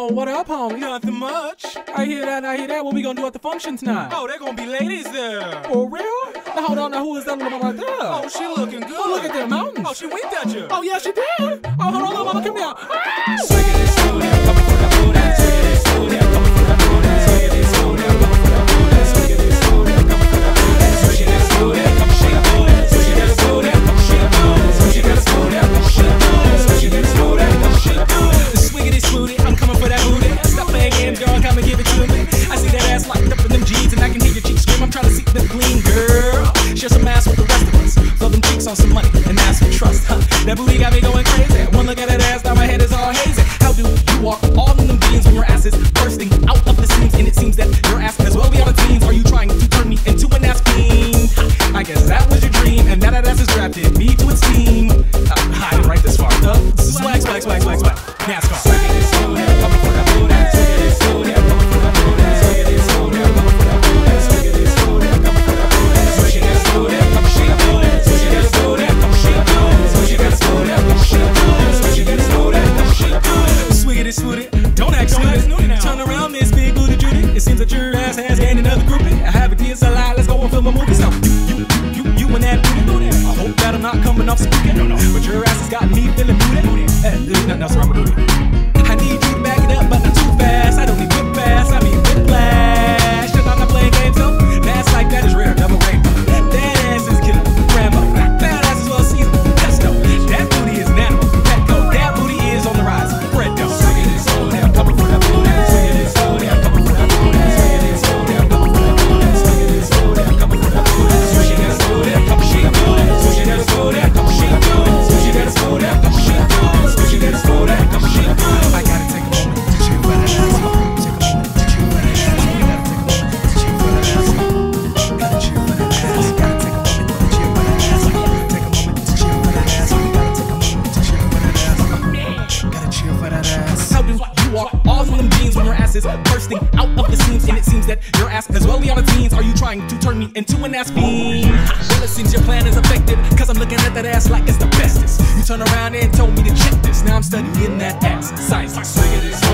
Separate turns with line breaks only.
Oh, what up, homie?
Nothing much.
I hear that. What we gonna do at the function tonight?
Oh, there gonna be ladies there.
For real? Now, hold on, now who is that little mama right there?
Oh, she looking good.
Oh, look at them mountains.
Oh, she winked at you.
Oh, yeah, she did. Oh, hold on, little mama, come here. Ah!
Swiggity snooty, I'm coming for the booty. Swiggity snooty, I'm coming for the booty. Swiggity snooty, I'm coming for the booty. Swiggity snooty, I'm coming for the booty. Swiggity snooty, I'm coming for the booty. Swiggity snooty, I'm coming for the booty. Swiggity snooty, I'm coming for the booty. Swiggity snooty, I'm coming for the booty. Swiggity snooty, I'm coming for that booty. Stop playing games, girl, come and give it to me. I see that ass locked up in them jeans, and I can hear your cheeks scream. I'm trying to see them clean, girl. Share some ass with the rest of us. Throw them cheeks on some money and ask for trust, huh? That booty got me going crazy. One look at that ass, now my head is all hazy. How do you walk all in them jeans when your ass is bursting out of the seams? And it seems that your ass as well beyond the teens. Are you trying to turn me into an ass fiend? I guess that was your dream, and now that ass is drafted me to its team. Hide it right this far. Swag. NASCAR. Swiggity snooty, I'm coming for that booty. Swiggity snooty, I'm coming for that booty. Swiggity snooty, I'm coming for that booty. Swiggity snooty, I'm coming for that booty. Swiggity snooty, I'm coming for that booty. Swiggity snooty, I'm coming for that booty. Swiggity snooty, I'm coming for that booty. Swiggity snooty, I'm coming for that booty. Swiggity snooty, don't act snooty now. Turn around, Miss Big Booty Judy. It seems that your ass has gained another groupie. I have a kid, so let's go and film a movie. So you and that booty. I hope that I'm not coming off spooky. No. But your ass has got me feeling booty. There's nothing else wrong with booty. I need you to back it up, but not too fast. I don't need whip fast, I mean whiplash. And I'm not playing games, though. Ass like that is rare, double rainbow. That ass is killer, Rambo. That ass is well seasoned, pesto. That booty is an animal, Petco. That booty is on the rise, bread dough. Swiggity snooty, I'm coming for that booty. Swiggity snooty, I'm coming for that booty. Swiggity snooty, I'm coming for that booty. Swiggity snooty, I'm coming for that booty. Swiggity snooty, I'm coming for that booty. Swiggity snooty, I'm coming for that booty. Swiggity snooty, I'm coming for that booty. Swiggity snooty, I'm coming for that booty. I gotta take a moment to chew for that ass. Take a moment to chew for that ass. Gotta take a moment to chew for that ass. Gotta take a moment to chew for that ass. Take a moment to chew for that ass. Gotta take a moment to chew for that ass. Gotta chew for that ass. How do you walk all in them jeans when your ass is bursting out of the seams? And it seems that your ass as well beyond the teens. Are you trying to turn me into an ass fiend? Well, it seems your plan is effective, cause I'm looking at that ass like it's the bestest. You turn around and told me to check this. Now I'm studying that ass. Science like swiggity.